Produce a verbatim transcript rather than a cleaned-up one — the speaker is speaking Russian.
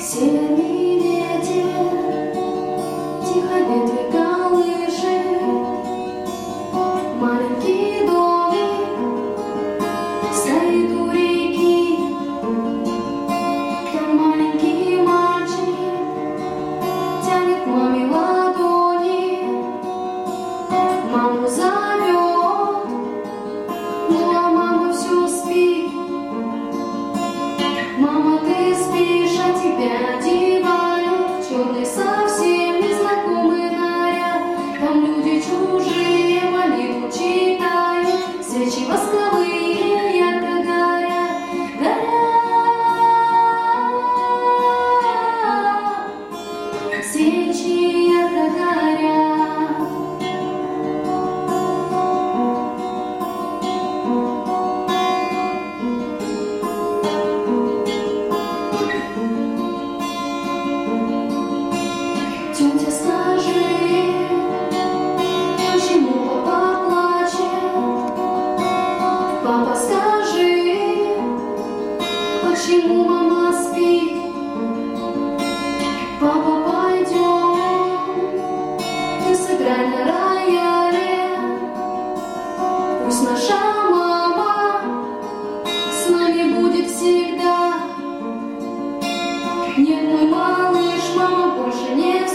Северный ветер тихо ветви колышет, маленький домик стоит у реки. Там маленький мальчик тянет к маме ладони, маму зовет, ну а мама все спит. Мама, ты спишь, а тебя одевают в черный совсем незнакомый наряд. Там люди чужие молитву читают, свечи восковые ярко горят, горят, свечи ярко горят. Тетя, скажи, почему папа плачет? Папа, скажи, почему мама спит? Папа, пойдем, ты сыграй на рояле. Пусть наша мама с нами будет всегда. Нет, мой малыш, мама больше не